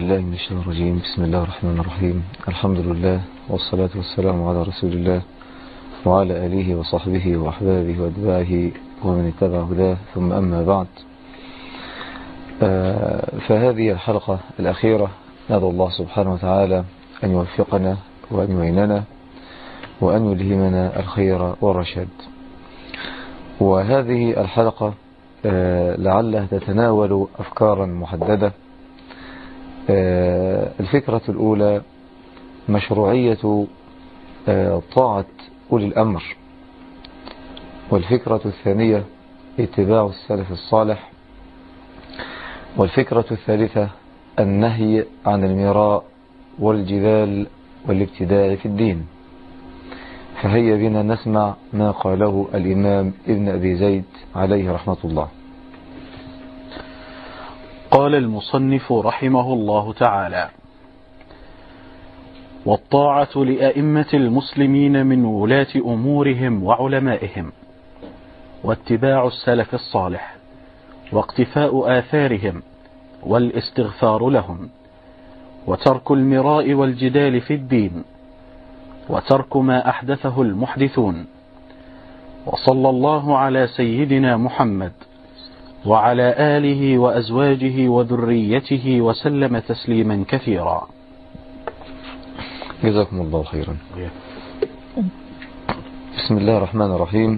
بالله من الشيطان الرجيم. بسم الله الرحمن الرحيم. الحمد لله والصلاة والسلام على رسول الله وعلى آله وصحبه وأحبابه وأتباعه ومن اتبع هداه، ثم أما بعد. فهذه الحلقة الأخيرة ندعو الله سبحانه وتعالى أن يوفقنا وأن يعيننا وأن يلهمنا الخير والرشاد. وهذه الحلقة لعلها تتناول أفكارا محددة. الفكرة الأولى مشروعية طاعة أولي الأمر، والفكرة الثانية اتباع السلف الصالح، والفكرة الثالثة النهي عن المراء والجدال والابتداع في الدين. فهيا بنا نسمع ما قاله الإمام ابن أبي زيد عليه رحمة الله. قال المصنف رحمه الله تعالى: والطاعة لأئمة المسلمين من ولاة أمورهم وعلمائهم، واتباع السلف الصالح، واقتفاء آثارهم، والاستغفار لهم، وترك المراء والجدال في الدين، وترك ما أحدثه المحدثون. وصلى الله على سيدنا محمد وعلى آله وأزواجه وذريته وسلم تسليما كثيرا. جزاكم الله خيرا. بسم الله الرحمن الرحيم.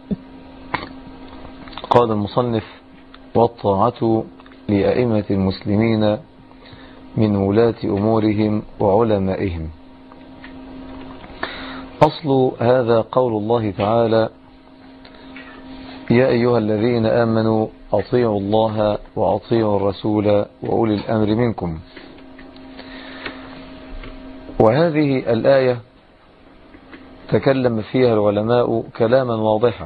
قال المصنف: والطاعة لأئمة المسلمين من ولاة أمورهم وعلمائهم. أصل هذا قول الله تعالى: يا أيها الذين آمنوا أطيعوا الله وأطيعوا الرسول وأولي الأمر منكم. وهذه الآية تكلم فيها العلماء كلاما واضحا،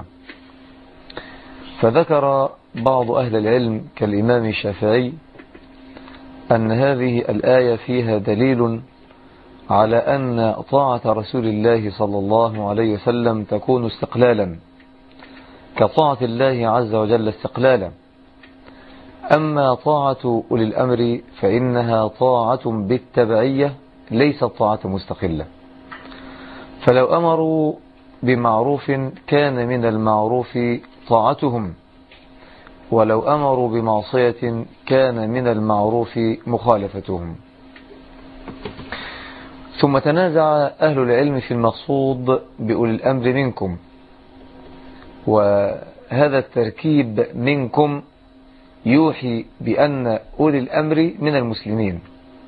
فذكر بعض أهل العلم كالإمام الشافعي أن هذه الآية فيها دليل على أن طاعة رسول الله صلى الله عليه وسلم تكون استقلالا كطاعة الله عز وجل استقلالا. أما طاعة أولي الأمر فإنها طاعة بالتبعية ليست طاعة مستقلة. فلو أمروا بمعروف كان من المعروف طاعتهم، ولو أمروا بمعصية كان من المعروف مخالفتهم. ثم تنازع أهل العلم في المقصود بأولي الأمر منكم، وهذا التركيب منكم يوحي بأن أولي الأمر من المسلمين،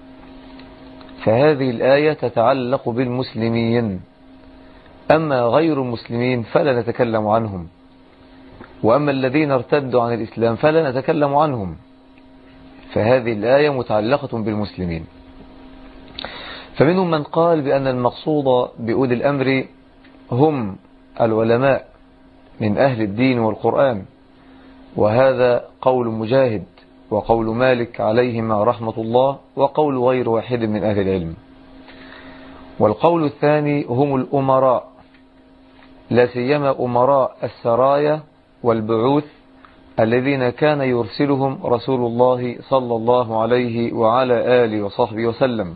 فهذه الآية تتعلق بالمسلمين. أما غير المسلمين فلا نتكلم عنهم، وأما الذين ارتدوا عن الإسلام فلا نتكلم عنهم، فهذه الآية متعلقة بالمسلمين. فمنهم من قال بأن المقصود بأولي الأمر هم العلماء من أهل الدين والقرآن، وهذا قول مجاهد وقول مالك عليهما رحمة الله وقول غير واحد من أهل العلم. والقول الثاني هم الأمراء، لا سيما أمراء السرايا والبعوث الذين كان يرسلهم رسول الله صلى الله عليه وعلى آله وصحبه وسلم.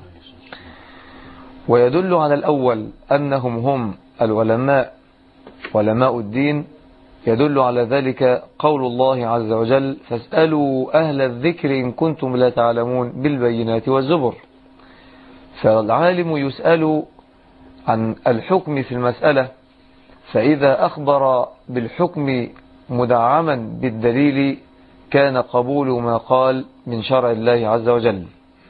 ويدل على الأول أنهم هم العلماء علماء الدين، يدل على ذلك قول الله عز وجل: فاسألوا أهل الذكر إن كنتم لا تعلمون بالبينات والزبر. فالعالم يسأل عن الحكم في المسألة، فإذا أخبر بالحكم مدعما بالدليل كان قبول ما قال من شرع الله عز وجل.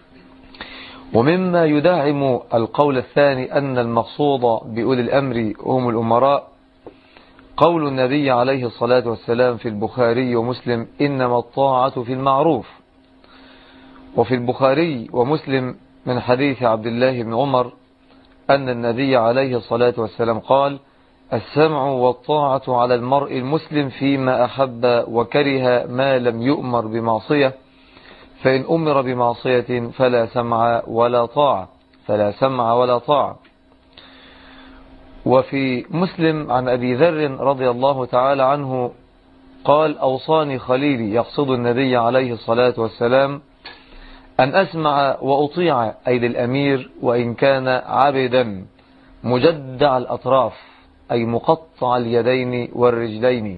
ومما يدعم القول الثاني أن المقصود بأولي الأمر هم الأمراء قول النبي عليه الصلاة والسلام في البخاري ومسلم: إنما الطاعة في المعروف. وفي البخاري ومسلم من حديث عبد الله بن عمر أن النبي عليه الصلاة والسلام قال: السمع والطاعة على المرء المسلم فيما أحب وكره ما لم يؤمر بمعصية، فإن أمر بمعصية فلا سمع ولا طاعة وفي مسلم عن أبي ذر رضي الله تعالى عنه قال: أوصاني خليلي، يقصد النبي عليه الصلاة والسلام، أن أسمع وأطيع أي للأمير وإن كان عبدا مجدع الأطراف أي مقطع اليدين والرجلين.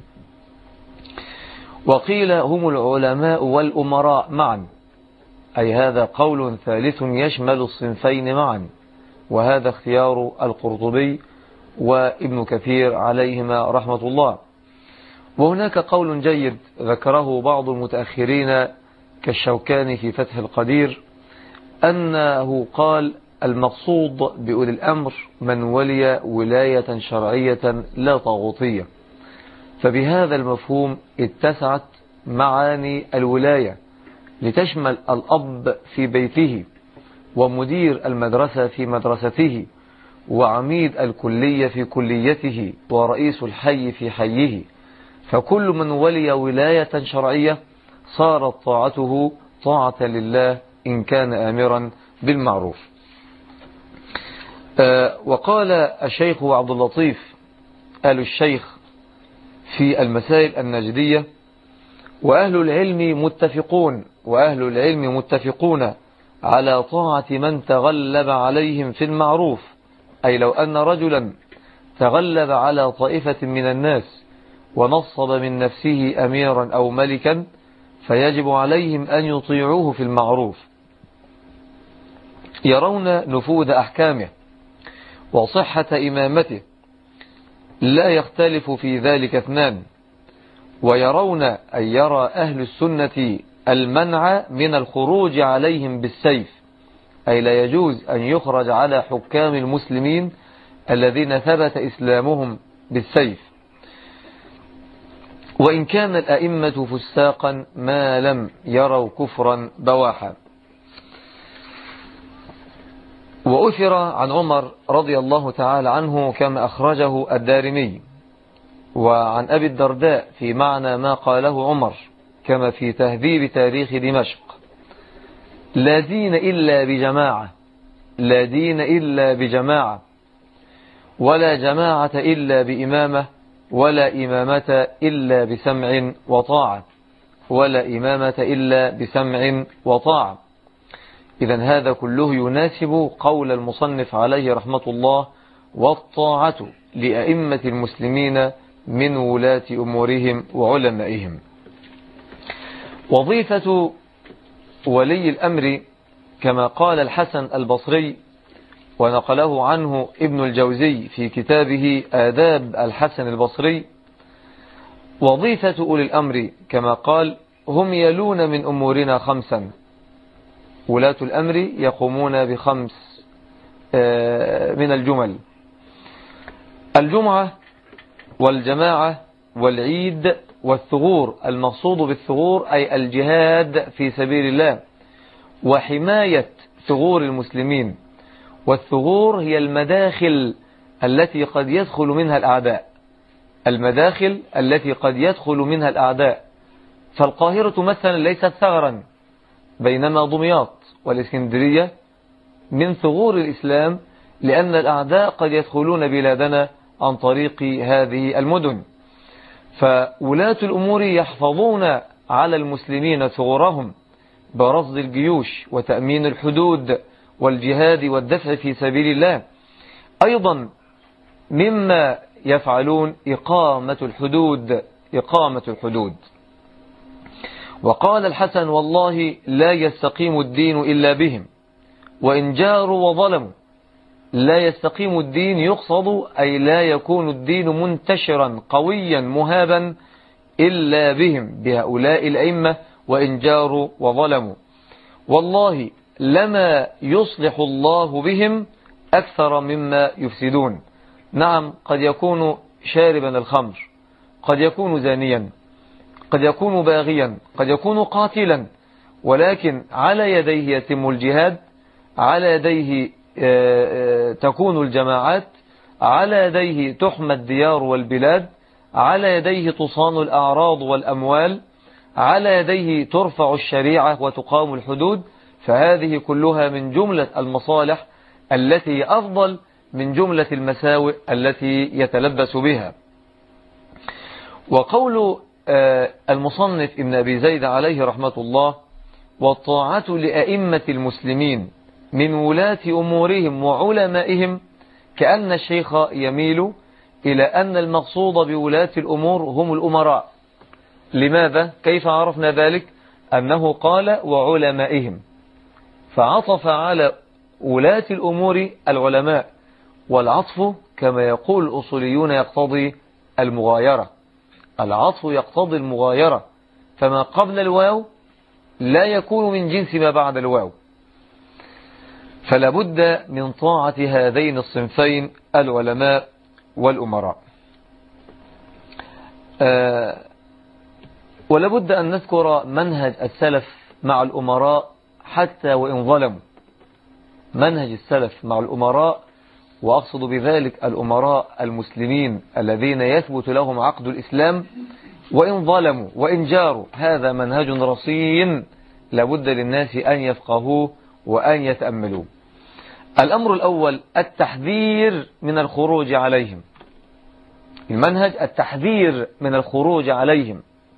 وقيل هم العلماء والأمراء معا، أي هذا قول ثالث يشمل الصنفين معا، وهذا اختيار القرطبي وابن كثير عليهما رحمة الله. وهناك قول جيد ذكره بعض المتأخرين كالشوكاني في فتح القدير، أنه قال المقصود بأولي الأمر من ولي ولاية شرعية لا طاغوتية. فبهذا المفهوم اتسعت معاني الولاية لتشمل الأب في بيته، ومدير المدرسة في مدرسته، وعميد الكلية في كليته، ورئيس الحي في حيه. فكل من ولي ولاية شرعية صارت طاعته طاعة لله إن كان آمرا بالمعروف. وقال الشيخ عبد اللطيف آل الشيخ في المسائل النجدية: وأهل العلم متفقون على طاعة من تغلب عليهم في المعروف، أي لو أن رجلا تغلب على طائفة من الناس ونصب من نفسه أميرا أو ملكا فيجب عليهم أن يطيعوه في المعروف، يرون نفوذ أحكامه وصحة إمامته، لا يختلف في ذلك اثنان. ويرون أن يرى أهل السنة المنع من الخروج عليهم بالسيف، أي لا يجوز أن يخرج على حكام المسلمين الذين ثبت إسلامهم بالسيف، وإن كان الأئمة فساقا ما لم يروا كفرا بواحا. وأثر عن عمر رضي الله تعالى عنه كما أخرجه الدارمي، وعن أبي الدرداء في معنى ما قاله عمر كما في تهذيب تاريخ دمشق: لا دين إلا بجماعة، لا دين إلا بجماعة، ولا جماعة إلا بإمامة، ولا إمامة إلا بسمع وطاعة، ولا إمامة إلا بسمع وطاعة. إذن هذا كله يناسب قول المصنف عليه رحمة الله: والطاعة لأئمة المسلمين من ولاة أمورهم وعلمائهم. وظيفة ولي الأمر كما قال الحسن البصري ونقله عنه ابن الجوزي في كتابه آداب الحسن البصري: وظيفة أولي الأمر كما قال هم يلون من أمورنا خمسا. ولاة الأمر يقومون بخمس من الجمل: الجمعة والجماعة والعيد والثغور. المقصود بالثغور أي الجهاد في سبيل الله وحماية ثغور المسلمين. والثغور هي المداخل التي قد يدخل منها الأعداء، المداخل التي قد يدخل منها الأعداء. فالقاهرة مثلا ليست ثغرا، بينما دمياط والإسكندرية من ثغور الإسلام، لأن الأعداء قد يدخلون بلادنا عن طريق هذه المدن. فولاة الأمور يحفظون على المسلمين ثغورهم برصد الجيوش وتأمين الحدود والجهاد والدفع في سبيل الله. أيضا مما يفعلون إقامة الحدود. وقال الحسن: والله لا يستقيم الدين إلا بهم، وإن جاروا وظلموا. لا يستقيم الدين يقصد أي لا يكون الدين منتشرا قويا مهابا إلا بهم، بهؤلاء الأئمة، وإن جاروا وظلموا. والله لما يصلح الله بهم أكثر مما يفسدون. نعم، قد يكون شاربا الخمر، قد يكون زانيا، قد يكون باغيا، قد يكون قاتلا، ولكن على يديه يتم الجهاد، على يديه تكون الجماعات، على يديه تحمى الديار والبلاد، على يديه تصان الأعراض والأموال، على يديه ترفع الشريعة وتقام الحدود. فهذه كلها من جملة المصالح التي أفضل من جملة المساوئ التي يتلبس بها. وقول المصنف ابن أبي زيد عليه رحمة الله: والطاعة لأئمة المسلمين من ولاة أمورهم وعلمائهم، كأن الشيخ يميل إلى أن المقصود بولاة الأمور هم الأمراء. لماذا؟ كيف عرفنا ذلك؟ أنه قال وعلمائهم، فعطف على ولاة الأمور العلماء، والعطف كما يقول الأصوليون يقتضي المغايرة. العطف يقتضي المغايرة، فما قبل الواو لا يكون من جنس ما بعد الواو، فلا بد من طاعة هذين الصنفين العلماء والأمراء. ولا بد أن نذكر منهج السلف مع الأمراء حتى وإن ظلموا. منهج السلف مع الأمراء، وأقصد بذلك الأمراء المسلمين الذين يثبت لهم عقد الإسلام وإن ظلموا وإن جاروا، هذا منهج رصين لابد للناس أن يفقهوه وأن يتأملوه. الأمر الأول التحذير من الخروج عليهم. المنهج التحذير من الخروج عليهم.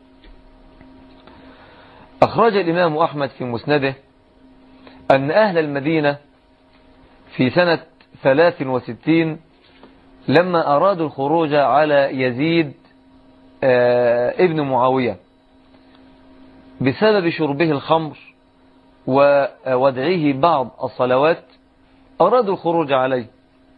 أخرج الإمام أحمد في مسنده أن أهل المدينة في سنة 63 لما أرادوا الخروج على يزيد ابن معاوية بسبب شربه الخمر وودعه بعض الصلوات، أرادوا الخروج عليه،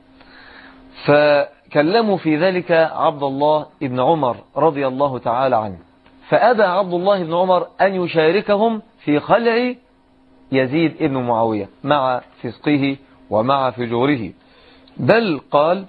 فكلموا في ذلك عبد الله ابن عمر رضي الله تعالى عنه، فأبى عبد الله بن عمر أن يشاركهم في خلع يزيد ابن معاوية مع فسقه ومع فجوره، بل قال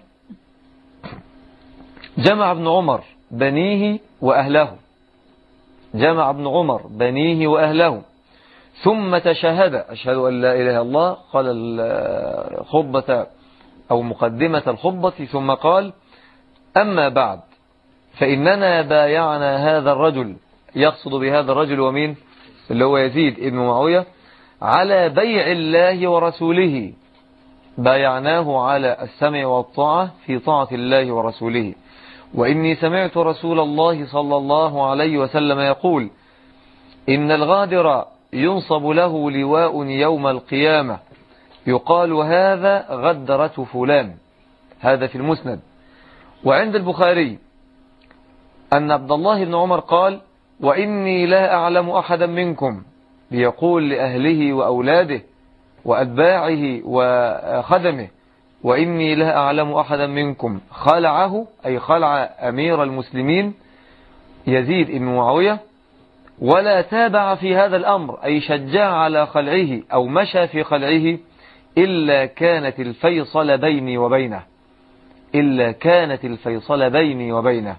جمع ابن عمر بنيه وأهله، جمع ابن عمر بنيه وأهله، ثم تشهد أشهد أن لا إله إلا الله، قال الخطبة أو مقدمة الخطبة، ثم قال أما بعد فإننا بايعنا هذا الرجل، يقصد بهذا الرجل ومين؟ اللي هو يزيد ابن معاوية، على بيع الله ورسوله، بايعناه على السمع والطاعة في طاعة الله ورسوله. وإني سمعت رسول الله صلى الله عليه وسلم يقول إن الغادر ينصب له لواء يوم القيامة يقال هذا غدرة فلان. هذا في المسند. وعند البخاري أن عبد الله بن عمر قال وإني لا أعلم أحدا منكم، ليقول لأهله وأولاده وأتباعه وخدمه، وإني لا أعلم أحدا منكم خلعه، أي خلع أمير المسلمين يزيد بن معاوية، ولا تابع في هذا الأمر، أي شجع على خلعه أو مشى في خلعه، إلا كانت الفيصل بيني وبينه، إلا كانت الفيصل بيني وبينه.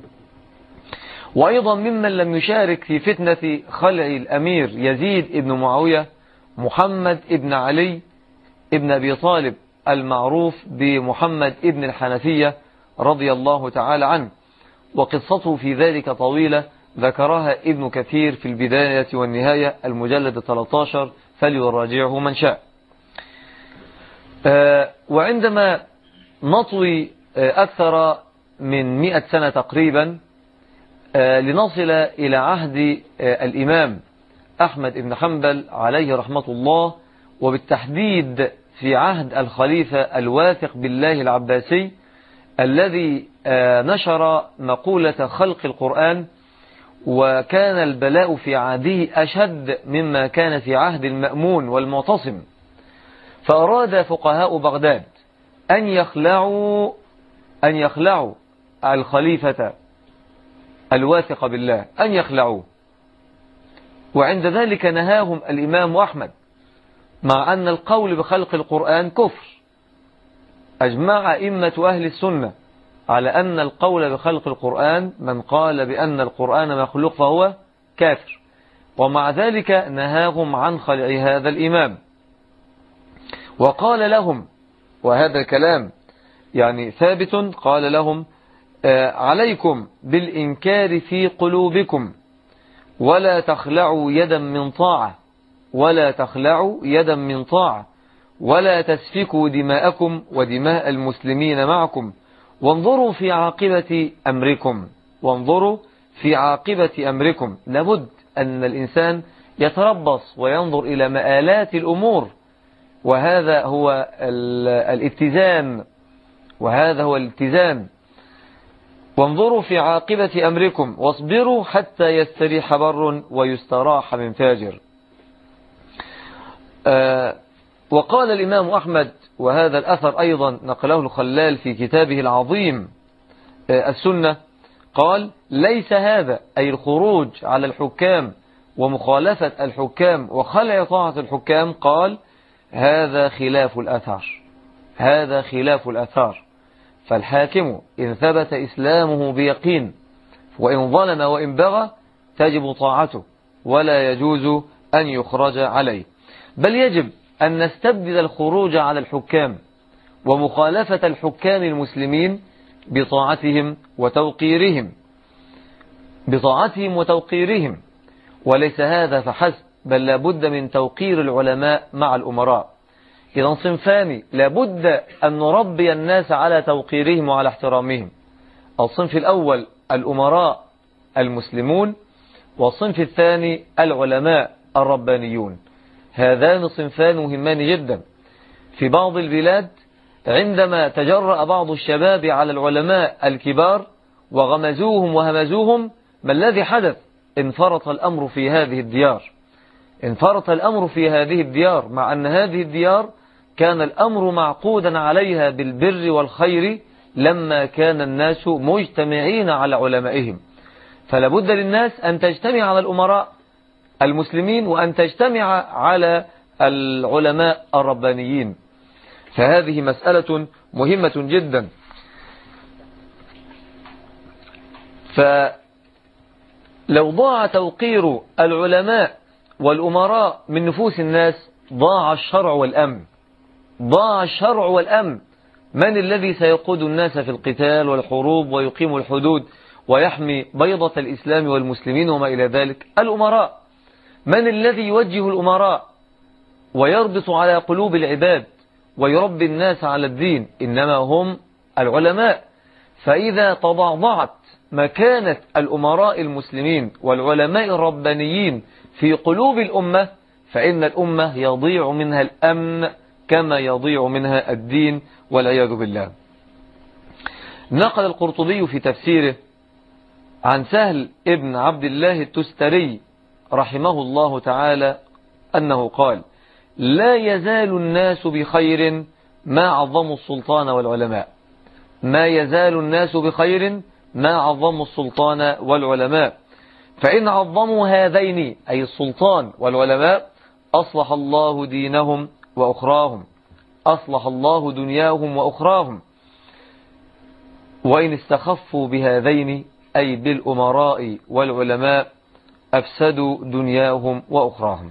وأيضا ممن لم يشارك في فتنة خلع الأمير يزيد بن معاوية محمد ابن علي ابن أبي طالب المعروف بمحمد ابن الحنفية رضي الله تعالى عنه، وقصته في ذلك طويلة ذكرها ابن كثير في البداية والنهاية المجلد 13، فليراجعه من شاء. وعندما نطوي أكثر من 100 سنة تقريبا لنصل إلى عهد الإمام أحمد بن حنبل عليه رحمة الله، وبالتحديد في عهد الخليفة الواثق بالله العباسي الذي نشر مقولة خلق القرآن، وكان البلاء في عهده أشد مما كان في عهد المأمون والمعتصم، فأراد فقهاء بغداد أن يخلعوا الخليفة الواثق بالله، أن يخلعوه. وعند ذلك نهاهم الإمام أحمد، مع أن القول بخلق القرآن كفر. أجمع أئمة أهل السنة على أن القول بخلق القرآن من قال بأن القرآن مخلوق فهو كافر، ومع ذلك نهاهم عن خلع هذا الإمام، وقال لهم، وهذا الكلام يعني ثابت، قال لهم عليكم بالإنكار في قلوبكم، ولا تخلعوا يدا من طاعة، ولا تخلعوا يدا من طاعة، ولا تسفكوا دماءكم ودماء المسلمين معكم، وانظروا في عاقبة أمركم، وانظروا في عاقبة أمركم. لابد أن الإنسان يتربص وينظر إلى مآلات الأمور، وهذا هو الاتزان، وهذا هو الاتزان. وانظروا في عاقبة أمركم واصبروا حتى يستريح بر ويستراح من فاجر. وقال الإمام أحمد، وهذا الأثر أيضا نقله الخلال في كتابه العظيم السنة، قال: ليس هذا، أي الخروج على الحكام ومخالفة الحكام وخلع طاعة الحكام، قال: هذا خلاف الأثر، هذا خلاف الأثر. فالحاكم إن ثبت إسلامه بيقين وإن ظلم وإن بغى تجب طاعته ولا يجوز أن يخرج عليه، بل يجب أن نستبدل الخروج على الحكام ومخالفة الحكام المسلمين بطاعتهم وتوقيرهم، بطاعتهم وتوقيرهم. وليس هذا فحسب، بل لابد من توقير العلماء مع الأمراء. إذا صنفان لابد أن نربي الناس على توقيرهم وعلى احترامهم: الصنف الأول الأمراء المسلمون، والصنف الثاني العلماء الربانيون. هذان صنفان مهمان جدا. في بعض البلاد عندما تجرأ بعض الشباب على العلماء الكبار وغمزوهم وهمزوهم، ما الذي حدث؟ انفرط الأمر في هذه الديار، انفرط الأمر في هذه الديار، مع أن هذه الديار كان الأمر معقودا عليها بالبر والخير لما كان الناس مجتمعين على علمائهم. فلابد للناس أن تجتمع على الأمراء المسلمين وأن تجتمع على العلماء الربانيين. فهذه مسألة مهمة جدا. فلو ضاع توقير العلماء والأمراء من نفوس الناس ضاع الشرع والأمن، ضاع الشرع والأمن. من الذي سيقود الناس في القتال والحروب ويقيم الحدود ويحمي بيضة الإسلام والمسلمين وما إلى ذلك؟ الأمراء. من الذي يوجه الأمراء ويربط على قلوب العباد ويربي الناس على الدين؟ إنما هم العلماء. فإذا تضعضعت مكانة الأمراء المسلمين والعلماء الربانيين في قلوب الأمة، فإن الأمة يضيع منها الأمن كما يضيع منها الدين والعياذ بالله. نقل القرطبي في تفسيره عن سهل ابن عبد الله التستري رحمه الله تعالى أنه قال: لا يزال الناس بخير ما عظموا السلطان والعلماء. ما يزال الناس بخير ما عظموا السلطان والعلماء، فإن عظموا هذين أي السلطان والعلماء أصلح الله دينهم وأخراهم، أصلح الله دنياهم وأخراهم. وإن استخفوا بهذين أي بالأمراء والعلماء أفسدوا دنياهم وأخراهم.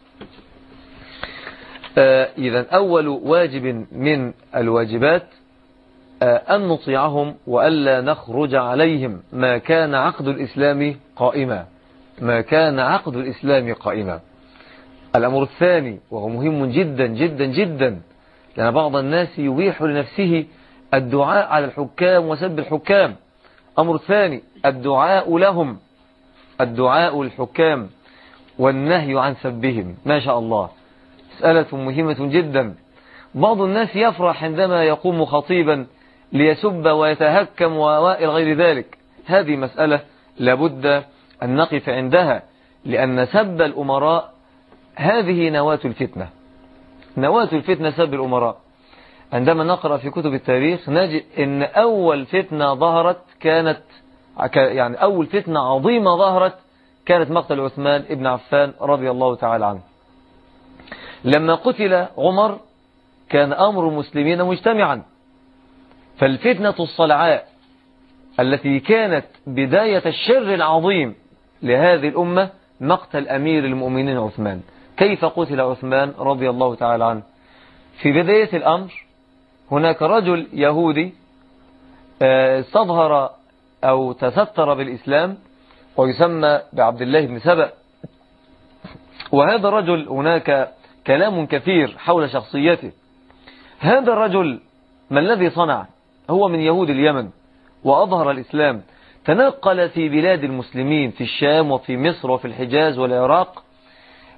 إذن أول واجب من الواجبات أن نطيعهم وألا نخرج عليهم ما كان عقد الإسلام قائما، ما كان عقد الإسلام قائما. الأمر الثاني وهو مهم جدا جدا جدا، لأن بعض الناس يبيح لنفسه الدعاء على الحكام وسب الحكام. أمر ثاني الدعاء لهم، الدعاء الحكام والنهي عن سبهم. ما شاء الله، مسألة مهمة جدا. بعض الناس يفرح عندما يقوم خطيبا ليسب ويتهكم وإلى غير ذلك. هذه مسألة لابد أن نقف عندها، لأن سب الأمراء هذه نواة الفتنة، نواة الفتنة سب الأمراء. عندما نقرأ في كتب التاريخ نجد أن أول فتنة ظهرت كانت أول فتنة عظيمة ظهرت كانت مقتل عثمان ابن عفان رضي الله تعالى عنه. لما قتل عمر كان أمر المسلمين مجتمعا، فالفتنة الصلعاء التي كانت بداية الشر العظيم لهذه الأمة مقتل أمير المؤمنين عثمان. كيف قتل عثمان رضي الله تعالى عنه؟ في بداية الأمر هناك رجل يهودي استظهر أو تستر بالإسلام ويسمى بعبد الله بن سبأ. وهذا الرجل هناك كلام كثير حول شخصيته. هذا الرجل ما الذي صنع؟ هو من يهود اليمن وأظهر الإسلام، تنقل في بلاد المسلمين في الشام وفي مصر وفي الحجاز والعراق،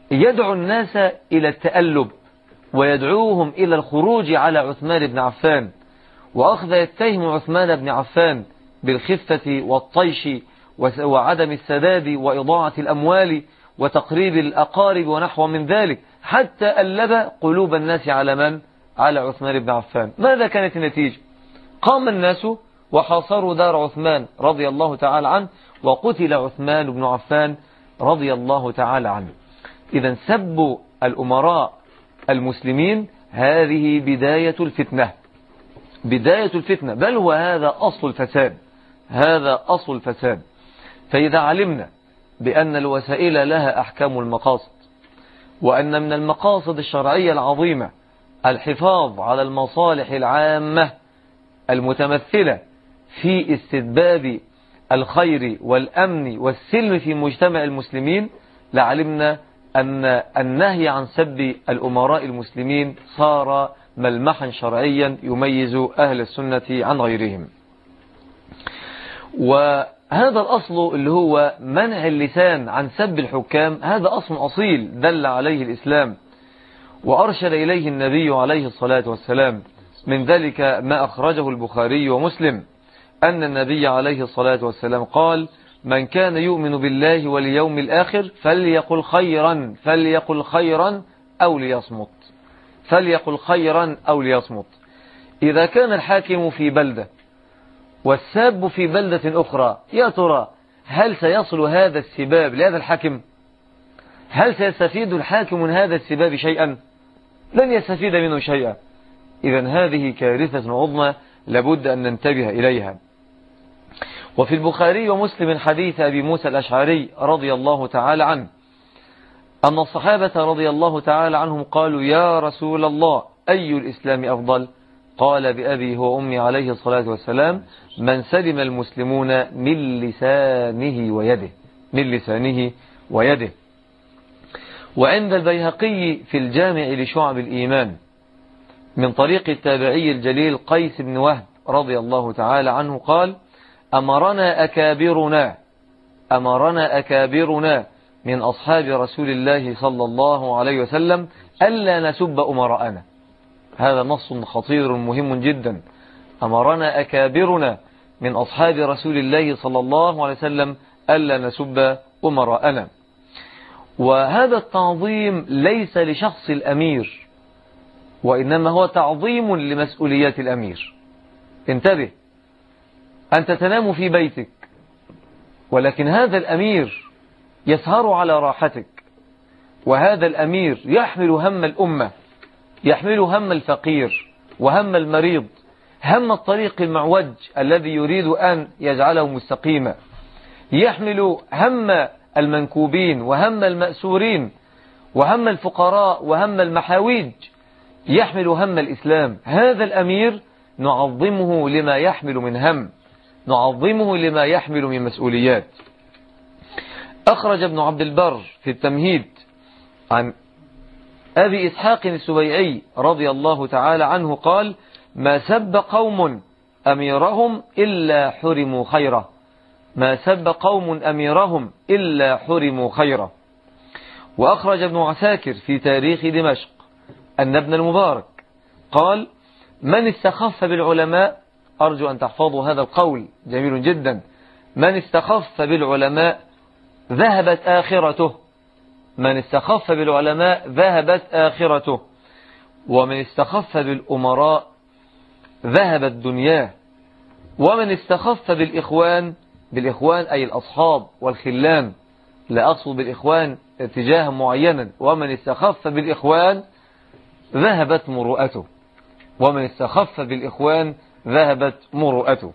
يدعو الناس إلى التألب ويدعوهم إلى الخروج على عثمان بن عفان، وأخذ يتهم عثمان بن عفان بالخفة والطيش وعدم السداد وإضاعة الأموال وتقريب الأقارب ونحو من ذلك، حتى ألب قلوب الناس على من؟ على عثمان بن عفان. ماذا كانت النتيجة؟ قام الناس وحاصروا دار عثمان رضي الله تعالى عنه، وقتل عثمان بن عفان رضي الله تعالى عنه. إذا سب الأمراء المسلمين هذه بداية الفتنة، بداية الفتنة، بل هو هذا أصل الفساد، هذا أصل الفساد. فإذا علمنا بأن الوسائل لها أحكام المقاصد، وأن من المقاصد الشرعية العظيمة الحفاظ على المصالح العامة المتمثلة في استتباب الخير والأمن والسلم في مجتمع المسلمين، لعلمنا أن النهي عن سب الأمراء المسلمين صار ملمحا شرعيا يميز أهل السنة عن غيرهم. وهذا الأصل اللي هو منع اللسان عن سب الحكام، هذا أصل أصيل دل عليه الإسلام وأرشد إليه النبي عليه الصلاة والسلام. من ذلك ما أخرجه البخاري ومسلم أن النبي عليه الصلاة والسلام قال: من كان يؤمن بالله واليوم الآخر فليقل خيرا، فليقل خيرا أو ليصمت، فليقل خيرا أو ليصمت. إذا كان الحاكم في بلدة والساب في بلدة أخرى، يا ترى هل سيصل هذا السباب لهذا الحاكم؟ هل سيستفيد الحاكم من هذا السباب شيئا؟ لن يستفيد منه شيئا. إذن هذه كارثة عظمى لابد أن ننتبه إليها. وفي البخاري ومسلم حديث أبي موسى الأشعري رضي الله تعالى عنه أن الصحابة رضي الله تعالى عنهم قالوا: يا رسول الله، أي الإسلام أفضل؟ قال: بأبي هو أمي عليه الصلاة والسلام، من سلم المسلمون من لسانه ويده، من لسانه ويده. وعند البيهقي في الجامع لشعب الإيمان من طريق التابعي الجليل قيس بن وهب رضي الله تعالى عنه قال: أمرنا أكابرنا من أصحاب رسول الله صلى الله عليه وسلم ألا نسب أمراءنا. هذا نص خطير مهم جدا. أمرنا أكابرنا من أصحاب رسول الله صلى الله عليه وسلم ألا نسب أمراءنا. وهذا التعظيم ليس لشخص الأمير، وإنما هو تعظيم لمسؤوليات الأمير. انتبه، أنت تنام في بيتك، ولكن هذا الأمير يسهر على راحتك، وهذا الأمير يحمل هم الأمة، يحمل هم الفقير وهم المريض، هم الطريق المعوج الذي يريد أن يجعله مستقيما، يحمل هم المنكوبين وهم المأسورين وهم الفقراء وهم المحاويج، يحمل هم الإسلام. هذا الأمير نعظمه لما يحمل من هم، نعظمه لما يحمل من مسؤوليات. أخرج ابن عبد البر في التمهيد عن أبي إسحاق السبيعي رضي الله تعالى عنه قال: ما سب قوم أميرهم إلا حرموا خيره، ما سب قوم أميرهم إلا حرموا خيره. وأخرج ابن عساكر في تاريخ دمشق أن ابن المبارك قال: من استخف بالعلماء، أرجو أن تحفظوا هذا القول جميل جدا، من استخف بالعلماء ذهبت آخرته، من استخف بالعلماء ذهبت آخرته، ومن استخف بالأمراء ذهبت دنياه، ومن استخف بالإخوان أي الأصحاب والخلان، لا أقصد بالإخوان اتجاها معينا، ومن استخف بالإخوان ذهبت مروءته، ومن استخف بالإخوان ذهبت مروءته.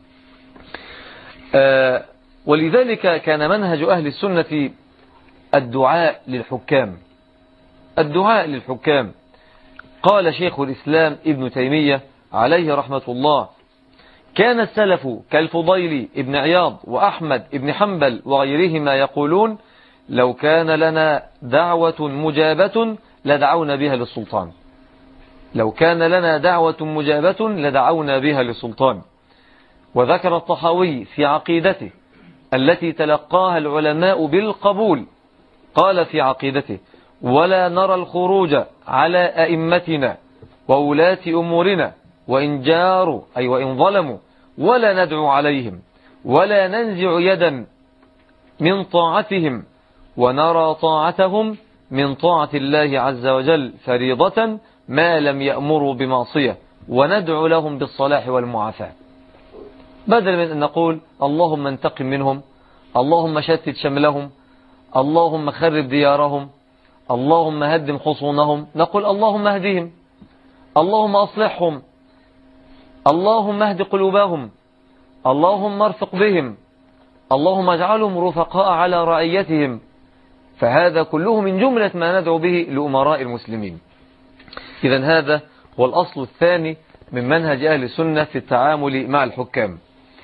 ولذلك كان منهج أهل السنة الدعاء للحكام، الدعاء للحكام. قال شيخ الإسلام ابن تيمية عليه رحمة الله: كان السلف كالفضيل ابن عياض وأحمد ابن حنبل وغيرهما يقولون: لو كان لنا دعوة مجابة لدعونا بها للسلطان، لو كان لنا دعوة مجابة لدعونا بها للسلطان. وذكر الطحاوي في عقيدته التي تلقاها العلماء بالقبول، قال في عقيدته: ولا نرى الخروج على أئمتنا وولاة أمورنا وإن جاروا أي وإن ظلموا، ولا ندعو عليهم ولا ننزع يدا من طاعتهم، ونرى طاعتهم من طاعة الله عز وجل فريضة ما لم يأمروا بمعصية، وندعو لهم بالصلاح والمعافاة. بدل من أن نقول اللهم انتقم منهم، اللهم شتت شملهم، اللهم خرب ديارهم، اللهم هدم حصونهم، نقول اللهم اهدهم، اللهم أصلحهم، اللهم اهد قلوبهم، اللهم ارفق بهم، اللهم اجعلهم رفقاء على رعيتهم. فهذا كله من جملة ما ندعو به لأمراء المسلمين. إذن هذا هو الأصل الثاني من منهج أهل السنة في التعامل مع الحكام.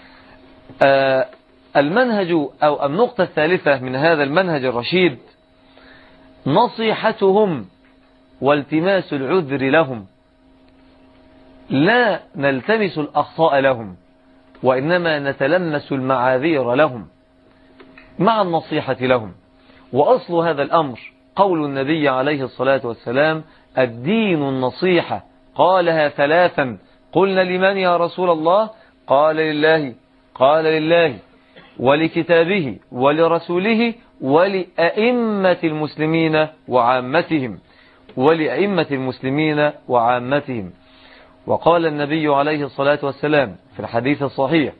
المنهج أو النقطة الثالثة من هذا المنهج الرشيد نصيحتهم والتماس العذر لهم، لا نلتمس الأخطاء لهم، وإنما نتلمس المعاذير لهم مع النصيحة لهم. وأصل هذا الأمر قول النبي عليه الصلاة والسلام: الدين النصيحة. قالها ثلاثا، قلنا لمن يا رسول الله؟ قال لله ولكتابه ولرسوله ولأئمة المسلمين وعامتهم. وقال النبي عليه الصلاة والسلام في الحديث الصحيح: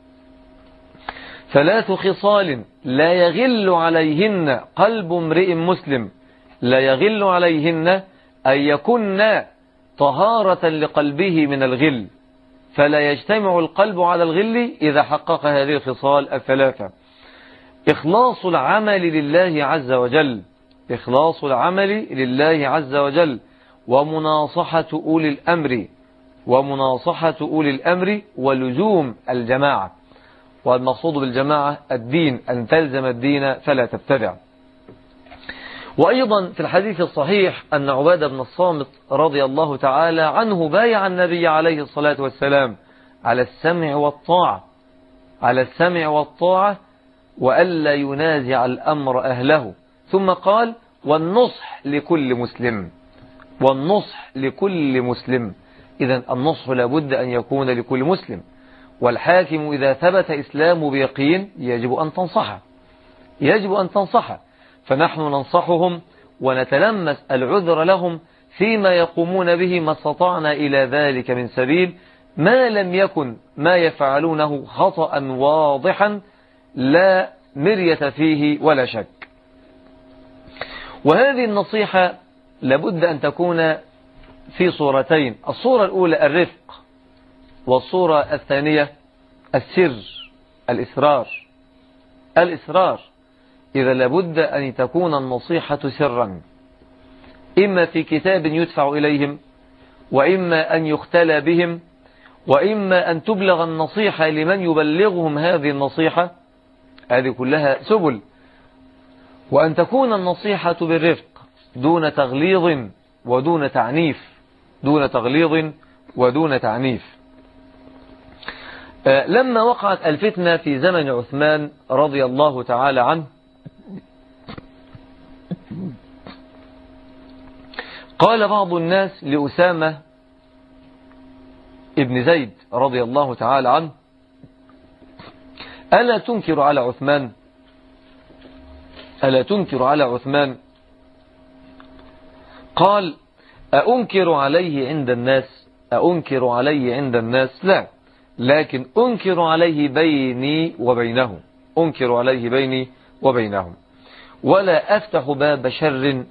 ثلاث خصال لا يغل عليهن قلب امرئ مسلم، لا يغل عليهن أن يكن طهارة لقلبه من الغل، فلا يجتمع القلب على الغل إذا حقق هذه الخصال الثلاثة: إخلاص العمل لله عز وجل، ومناصحة أولي الأمر، ولزوم الجماعة. والمقصود بالجماعة الدين، أن تلزم الدين فلا تبتدع. وأيضا في الحديث الصحيح أن عبادة بن الصامت رضي الله تعالى عنه بايع النبي عليه الصلاة والسلام على السمع والطاعة وألا ينازع الأمر أهله، ثم قال: والنصح لكل مسلم. إذن النصح لابد أن يكون لكل مسلم، والحاكم إذا ثبت إسلامه بيقين يجب أن تنصحه. فنحن ننصحهم ونتلمس العذر لهم فيما يقومون به ما استطعنا إلى ذلك من سبيل، ما لم يكن ما يفعلونه خطأ واضحا لا مرية فيه ولا شك. وهذه النصيحة لابد أن تكون في صورتين: الصورة الأولى الرفق، والصورة الثانية السر، الإسرار. إذا لابد أن تكون النصيحة سرا، إما في كتاب يدفع إليهم، وإما أن يختلى بهم، وإما أن تبلغ النصيحة لمن يبلغهم هذه النصيحة. هذه كلها سبل. وأن تكون النصيحة بالرفق دون تغليظ ودون تعنيف. لما وقعت الفتنة في زمن عثمان رضي الله تعالى عنه، قال بعض الناس لأسامة ابن زيد رضي الله تعالى عنه: ألا تنكر على عثمان؟ قال: أنكر عليه عند الناس؟ لا، لكن أنكر عليه بيني وبينه، ولا أفتح باب شر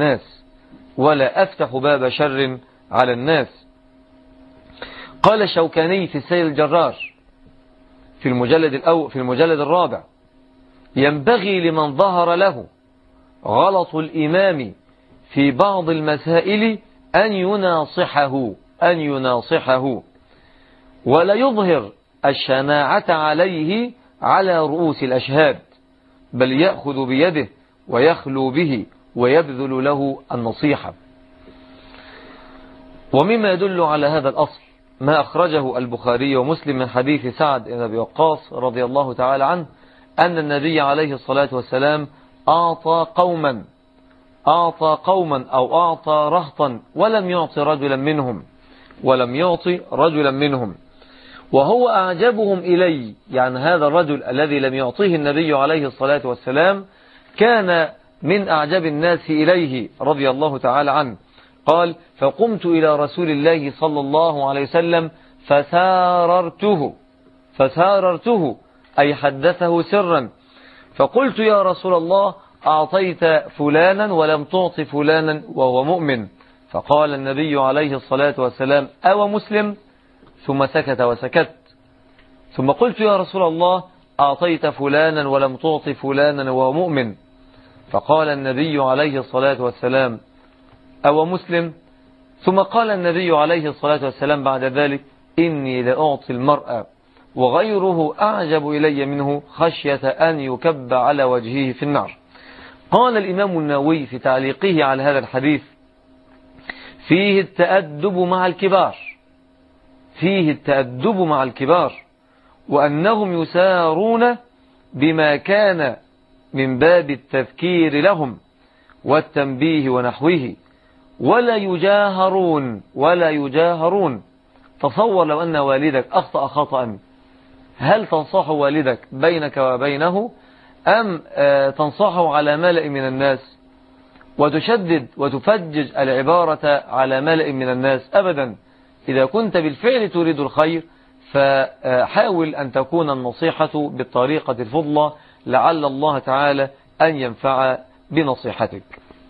على الناس. قال الشوكاني في السير الجرار في المجلد الرابع: ينبغي لمن ظهر له غلط الإمام في بعض المسائل أن يناصحه ولا يظهر الشناعة عليه على رؤوس الأشهاد، بل يأخذ بيده ويخلو به ويبذل له النصيحة. ومما يدل على هذا الأصل ما أخرجه البخاري ومسلم من حديث سعد بن أبي وقاص رضي الله تعالى عنه أن النبي عليه الصلاة والسلام أعطى قوما أعطى قوما أو أعطى رهطا ولم يعطي رجلا منهم وهو أعجبهم إلي، يعني هذا الرجل الذي لم يعطيه النبي عليه الصلاة والسلام كان من أعجب الناس إليه رضي الله تعالى عنه. قال: فقمت إلى رسول الله صلى الله عليه وسلم فساررته أي حدثه سرا، فقلت: يا رسول الله، أعطيت فلانا ولم تعط فلانا وهو مؤمن. فقال النبي عليه الصلاة والسلام: أو مسلم؟ ثم سكت وسكت. ثم قلت: يا رسول الله، أعطيت فلانا ولم تعط فلانا وهو مؤمن. فقال النبي عليه الصلاة والسلام: أو مسلم؟ ثم قال النبي عليه الصلاة والسلام بعد ذلك: إني لأعطي المرأة وغيره أعجب إلي منه خشية أن يكب على وجهه في النار. قال الإمام النووي في تعليقه على هذا الحديث: فيه التأدب مع الكبار وأنهم يسارون بما كان من باب التذكير لهم والتنبيه ونحوه ولا يجاهرون. تصور لو أن والدك أخطأ خطأ، هل تنصح والدك بينك وبينه أم تنصحه على ملأ من الناس وتشدد وتفجج العبارة على ملأ من الناس؟ أبدا. إذا كنت بالفعل تريد الخير فحاول أن تكون النصيحة بالطريقة الفضلى لعل الله تعالى أن ينفع بنصيحتك.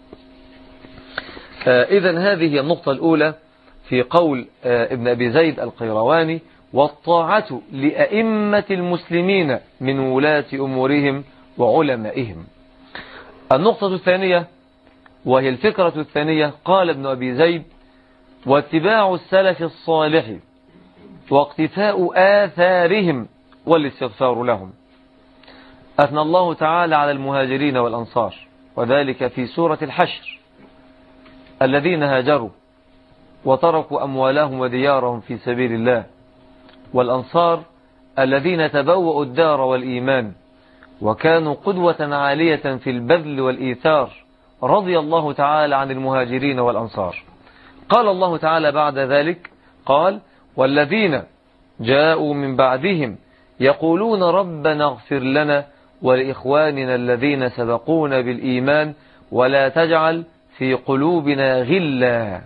إذن هذه هي النقطة الأولى في قول ابن أبي زيد القيرواني: والطاعة لأئمة المسلمين من ولاة أمورهم وعلمائهم. النقطة الثانية وهي الفكرة الثانية، قال ابن أبي زيد: واتباع السلف الصالح واقتفاء آثارهم والاستغفار لهم. أثنى الله تعالى على المهاجرين والأنصار، وذلك في سورة الحشر: الذين هاجروا وتركوا أموالهم وديارهم في سبيل الله، والأنصار الذين تبوأوا الدار والإيمان وكانوا قدوة عالية في البذل والإيثار، رضي الله تعالى عن المهاجرين والأنصار. قال الله تعالى بعد ذلك: قال: والذين جاءوا من بعدهم يقولون ربنا اغفر لنا ولإخواننا الذين سبقونا بالإيمان ولا تجعل في قلوبنا غلا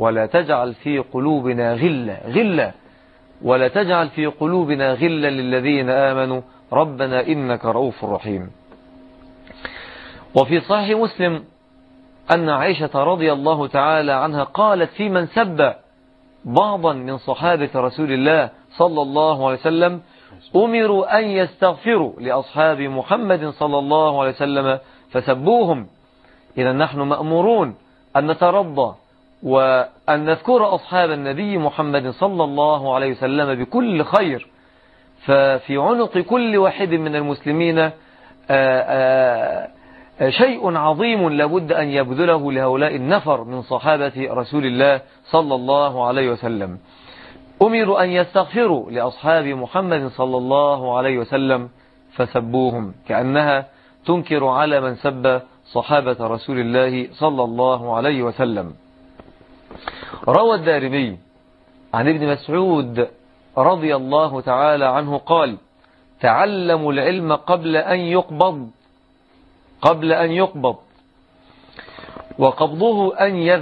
للذين آمنوا ربنا إنك رؤوف رحيم. وفي صحيح مسلم أن عائشة رضي الله تعالى عنها قالت في من سب بعضا من صحابة رسول الله صلى الله عليه وسلم: أمروا أن يستغفروا لأصحاب محمد صلى الله عليه وسلم فسبوهم. إذا نحن مأمورون أن نترضى وأن نذكر أصحاب النبي محمد صلى الله عليه وسلم بكل خير. ففي عنق كل واحد من المسلمين شيء عظيم لابد أن يبذله لهؤلاء النفر من صحابة رسول الله صلى الله عليه وسلم. أمروا أن يستغفروا لأصحاب محمد صلى الله عليه وسلم فسبوهم، كأنها تنكر على من سب صحابة رسول الله صلى الله عليه وسلم. روى الدارمي عن ابن مسعود رضي الله تعالى عنه قال: تعلموا العلم قبل أن يقبض وقبضه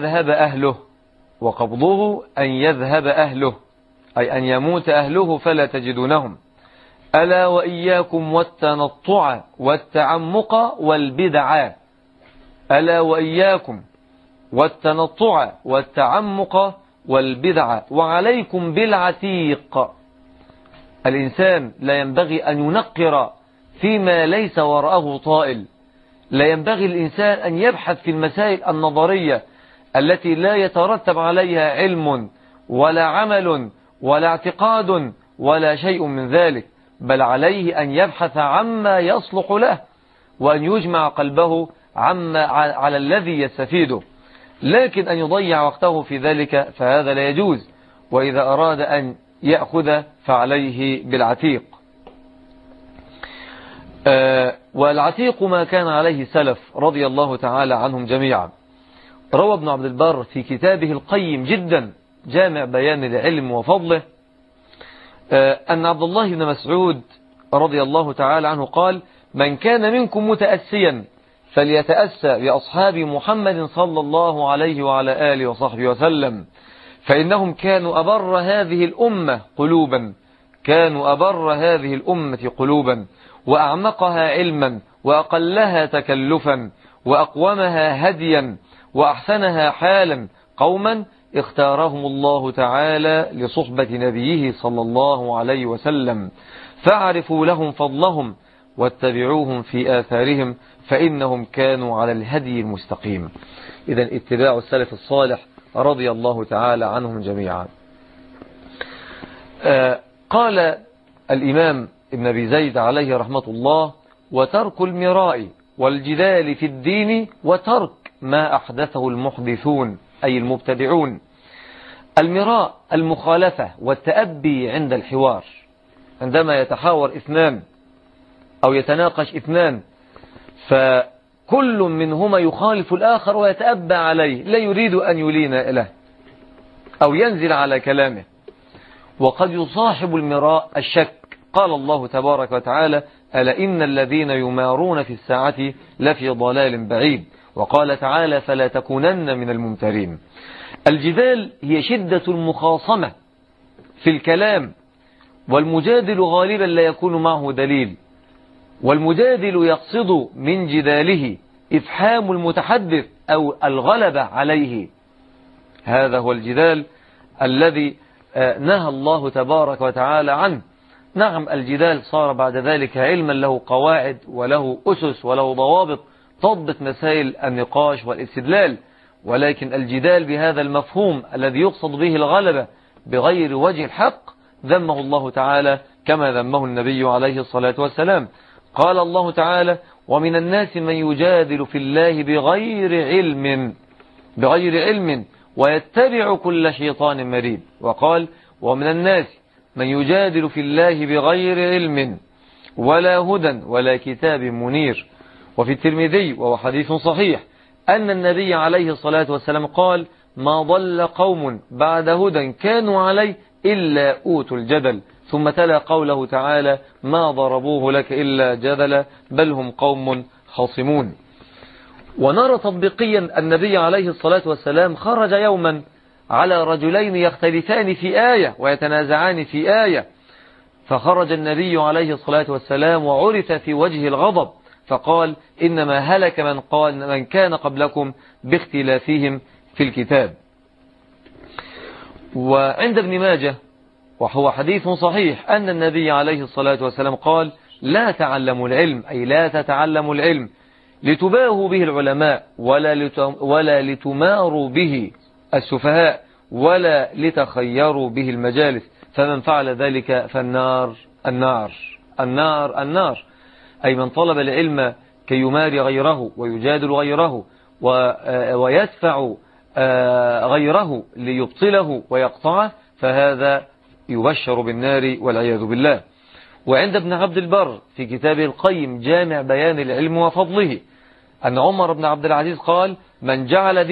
أن يذهب أهله أي أن يموت أهله فلا تجدونهم. ألا وإياكم والتنطع والتعمق والبدع. ألا وإياكم والتنطع والتعمق والبدع وعليكم بالعتيق. الإنسان لا ينبغي أن ينقر فيما ليس وراءه طائل. لا ينبغي الإنسان أن يبحث في المسائل النظرية التي لا يترتب عليها علم ولا عمل ولا اعتقاد ولا شيء من ذلك، بل عليه أن يبحث عما يصلح له وأن يجمع قلبه على الذي يستفيده. لكن أن يضيع وقته في ذلك فهذا لا يجوز، وإذا أراد أن يأخذ فعليه بالعتيق. والعتيق ما كان عليه سلف رضي الله تعالى عنهم جميعا. روى ابن عبد البر في كتابه القيم جدا جامع بيان العلم وفضله أن عبد الله بن مسعود رضي الله تعالى عنه قال: من كان منكم متأسيا فليتأسى بأصحاب محمد صلى الله عليه وعلى آله وصحبه وسلم، فإنهم كانوا أبر هذه الأمة قلوبا، كانوا أبر هذه الأمة قلوبا، وأعمقها علما، وأقلها تكلفا، وأقومها هديا، وأحسنها حالا، قوما اختارهم الله تعالى لصحبة نبيه صلى الله عليه وسلم، فاعرفوا لهم فضلهم واتبعوهم في آثارهم، فإنهم كانوا على الهدي المستقيم. إذن اتباع السلف الصالح رضي الله تعالى عنهم جميعا. قال الإمام ابن أبي زيد عليه رحمة الله: وترك المراء والجدال في الدين وترك ما أحدثه المحدثون أي المبتدعون. المراء المخالفة والتأبي عند الحوار، عندما يتحاور اثنان أو يتناقش اثنان فكل منهما يخالف الآخر ويتأبى عليه، لا يريد أن يلين له أو ينزل على كلامه. وقد يصاحب المراء الشك. قال الله تبارك وتعالى: ألا إن الذين يمارون في الساعة لفي ضلال بعيد. وقال تعالى: فلا تكونن من الممترين. الجدال هي شدة المخاصمة في الكلام، والمجادل غالبا لا يكون معه دليل، والمجادل يقصد من جداله إفحام المتحدث أو الغلبة عليه. هذا هو الجدال الذي نهى الله تبارك وتعالى عنه. نعم، الجدال صار بعد ذلك علما له قواعد وله أسس وله ضوابط تضبط مسائل النقاش والاستدلال، ولكن الجدال بهذا المفهوم الذي يقصد به الغلبة بغير وجه الحق ذمه الله تعالى كما ذمه النبي عليه الصلاة والسلام. قال الله تعالى: ومن الناس من يجادل في الله بغير علم ويتبع كل شيطان مريد. وقال: ومن الناس من يجادل في الله بغير علم ولا هدى ولا كتاب منير. وفي الترمذي وهو حديث صحيح أن النبي عليه الصلاة والسلام قال: ما ضل قوم بعد هدى كانوا عليه إلا أوتوا الجدل. ثم تلا قوله تعالى: ما ضربوه لك إلا جدلا بل هم قوم خاصمون. ونرى تطبيقيا النبي عليه الصلاة والسلام خرج يوما على رجلين يختلفان في آية ويتنازعان في آية، فخرج النبي عليه الصلاة والسلام وعرف في وجه الغضب، فقال: إنما هلك من كان قبلكم باختلافهم في الكتاب. وعند ابن ماجه وهو حديث صحيح أن النبي عليه الصلاة والسلام قال: لا تعلموا العلم، أي لا تتعلموا العلم لتباهوا به العلماء ولا لتماروا به السفهاء ولا لتخيروا به المجالس، فمن فعل ذلك فالنار النار النار النار. أي من طلب العلم كي يماري غيره ويجادل غيره ويدفع غيره ليبطله ويقطعه، فهذا يبشر بالنار والعياذ بالله. وعند ابن عبد البر في كتابه القيم جامع بيان العلم وفضله أن عمر بن عبد العزيز قال: من جعل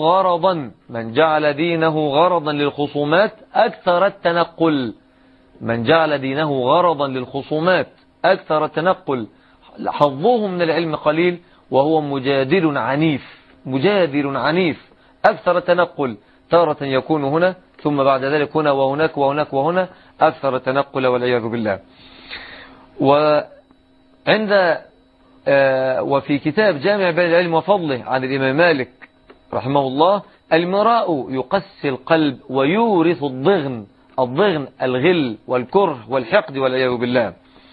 دينه غرضا للخصومات أكثر التنقل. من جعل دينه غرضا للخصومات أكثر التنقل، حظه من العلم قليل وهو مجادل عنيف أكثر التنقل، تارة يكون هنا ثم بعد ذلك هنا وهناك وهناك وهنا، أكثر التنقل والعياذ بالله. وفي كتاب جامع بيان العلم وفضله عن الإمام مالك رحمه الله: المراء يقسي القلب ويورث الضغن الغل والكره والحقد والعياذ بالله.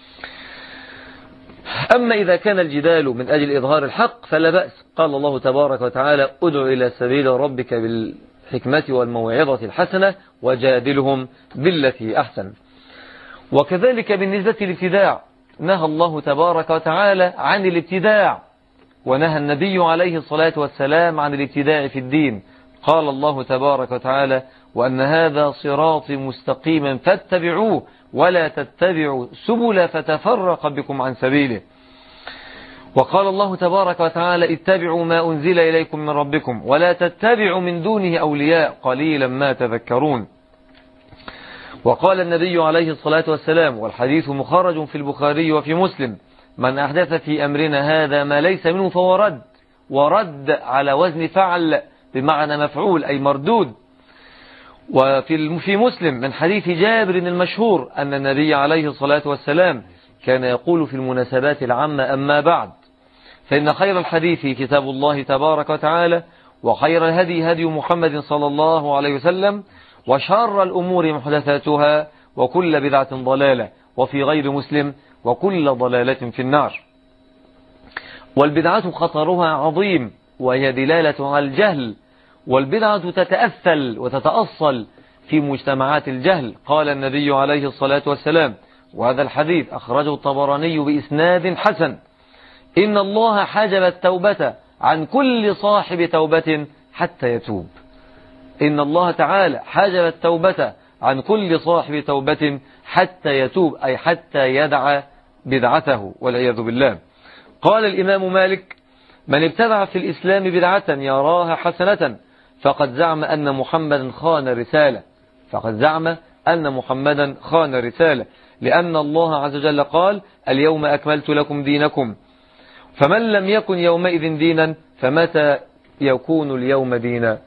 أما إذا كان الجدال من أجل إظهار الحق فلا بأس. قال الله تبارك وتعالى: ادع إلى سبيل ربك بالحكمة والموعظة الحسنة وجادلهم بالتي أحسن. وكذلك بالنسبة للابتداع، نهى الله تبارك وتعالى عن الابتداع، ونهى النبي عليه الصلاة والسلام عن الابتداع في الدين. قال الله تبارك وتعالى: وأن هذا صراطي مستقيما فاتبعوه ولا تتبعوا سبل فتفرق بكم عن سبيله. وقال الله تبارك وتعالى اتبعوا ما أنزل إليكم من ربكم ولا تتبعوا من دونه أولياء قليلا ما تذكرون. وقال النبي عليه الصلاة والسلام والحديث مخرج في البخاري وفي مسلم من أحدث في أمرنا هذا ما ليس منه فهو رد، ورد على وزن فعل بمعنى مفعول أي مردود. وفي مسلم من حديث جابر المشهور أن النبي عليه الصلاة والسلام كان يقول في المناسبات العامة أما بعد فإن خير الحديث كتاب الله تبارك وتعالى وخير الهدي هدي محمد صلى الله عليه وسلم وشر الأمور محدثاتها وكل بدعة ضلالة وفي غير مسلم وكل ضلالة في النار. والبدعة خطرها عظيم وهي دلالة على الجهل، والبدعة تتأثل وتتأصل في مجتمعات الجهل. قال النبي عليه الصلاة والسلام وهذا الحديث أخرجه الطبراني بإسناد حسن إن الله حجب التوبة عن كل صاحب توبة حتى يتوب. إن الله تعالى حجب التوبة عن كل صاحب توبة حتى يتوب أي حتى يدع بدعته والعياذ بالله. قال الإمام مالك من ابتدع في الإسلام بدعة يراها حسنة فقد زعم أن محمدا خان رسالة، فقد زعم أن محمدا خان رسالة، لأن الله عز وجل قال اليوم أكملت لكم دينكم، فمن لم يكن يومئذ دينا فمتى يكون اليوم دينا.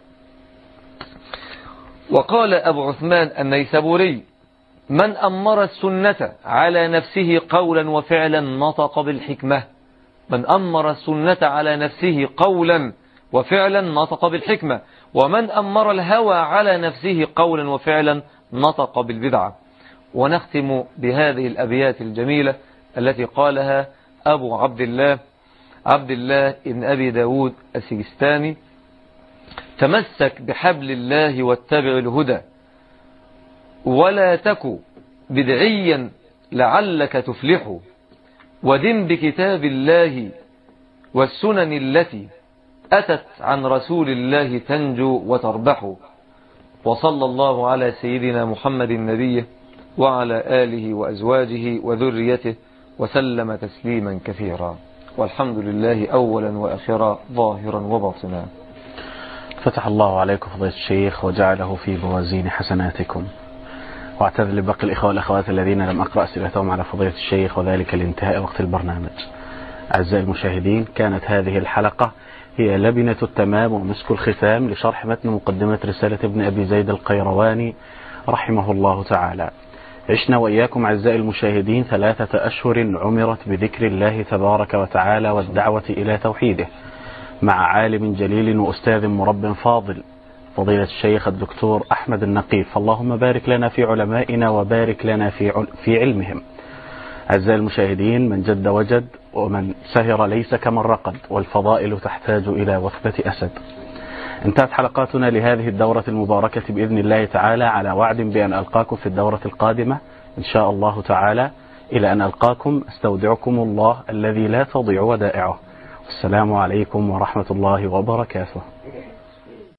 وقال أبو عثمان النيسابوري من أمر السنة على نفسه قولا وفعلا نطق بالحكمة، من أمر السنة على نفسه قولا وفعلا نطق بالحكمة، ومن أمر الهوى على نفسه قولا وفعلا نطق بالبدعة. ونختم بهذه الأبيات الجميلة التي قالها أبو عبد الله ابن أبي داود السجستاني تمسك بحبل الله واتبع الهدى ولا تك بدعيا لعلك تفلح، ودم بكتاب الله والسنن التي أتت عن رسول الله تنجو وتربح. وصلى الله على سيدنا محمد النبي وعلى آله وأزواجه وذريته وسلم تسليما كثيرا، والحمد لله أولا وأخيرا ظاهرا وباطنا. فتح الله عليكم فضيلة الشيخ وجعله في موازين حسناتكم. واعتذر لباقي الإخوة والأخوات الذين لم أقرأ أسئلتهم على فضيلة الشيخ وذلك لانتهاء وقت البرنامج. أعزائي المشاهدين، كانت هذه الحلقة هي لبنة التمام ومسك الختام لشرح متن مقدمة رسالة ابن أبي زيد القيرواني رحمه الله تعالى. عشنا وإياكم أعزائي المشاهدين 3 أشهر عمرت بذكر الله تبارك وتعالى والدعوة إلى توحيده مع عالم جليل وأستاذ مرب فاضل فضيلة الشيخ الدكتور أحمد النقيف. اللهم بارك لنا في علمائنا وبارك لنا في علمهم. أعزائي المشاهدين، من جد وجد ومن سهر ليس كمن رقد، والفضائل تحتاج إلى وثبة أسد. انتهت حلقاتنا لهذه الدورة المباركة بإذن الله تعالى، على وعد بأن ألقاكم في الدورة القادمة إن شاء الله تعالى. إلى أن ألقاكم أستودعكم الله الذي لا تضيع ودائعه. السلام عليكم ورحمة الله وبركاته.